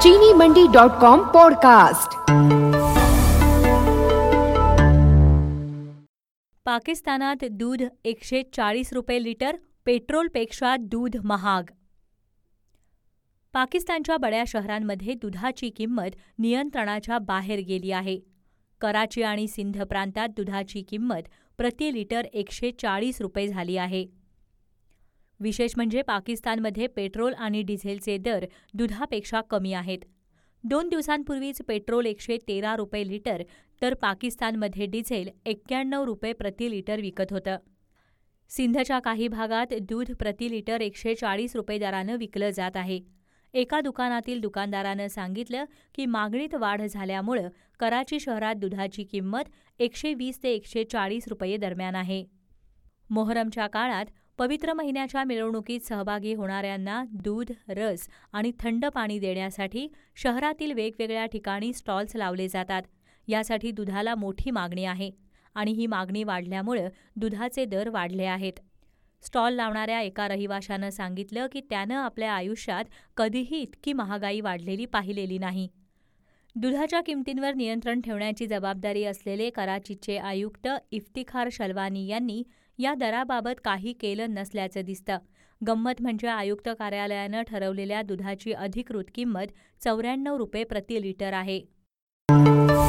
चीनीमंडी.com podcast. पाकिस्तानात दूध 140 रुपये लिटर, पेट्रोलपेक्षा दूध महाग। पाकिस्तानच्या बड्या शहरांमध्ये दुधाची किंमत नियंत्रणाच्या बाहेर गेली आहे। कराची आणि सिंध प्रांतात दुधाची किंमत प्रति लिटर 140 रुपये झाली आहे। विशेष म्हणजे पाकिस्तानमध्ये पेट्रोल आणि डिझेलचे दर दुधापेक्षा कमी आहेत। 2 दिवसांपूर्वीच पेट्रोल 113 रुपये लिटर तर पाकिस्तानमध्ये डिझेल 91 रुपये प्रति लिटर विकत होतं। सिंधच्या काही भागात दूध प्रति लिटर 140 रुपये दरानं विकलं जात आहे। एका दुकानातील दुकानदारानं सांगितलं की मागणीत वाढ झाल्यामुळं कराची शहरात दुधाची किंमत 120 ते 140 रुपये दरम्यान आहे। मोहरमच्या काळात पवित्र महिन्याच्या मिरवणुकीत सहभागी होणाऱ्यांना दूध, रस आणि थंड पाणी देण्यासाठी शहरातील वेगवेगळ्या ठिकाणी स्टॉल्स लावले जातात। यासाठी दुधाला मोठी मागणी आहे आणि ही मागणी वाढल्यामुळे दुधाचे दर वाढले आहेत। स्टॉल लावणाऱ्या एका रहिवाशानं सांगितलं की त्यानं आपल्या आयुष्यात कधीही इतकी महागाई वाढलेली पाहिलेली नाही। दुधाच्या किमतींवर नियंत्रण ठेवण्याची जबाबदारी असलेले कराचीचे आयुक्त इफ्तिखार शलवानी यांनी या दराबाबत काही केलं नसल्याचं दिसतं। गंमत म्हणजे आयुक्त कार्यालयानं ठरवलेल्या दुधाची अधिकृत किंमत 94 रुपये प्रति लिटर आहे।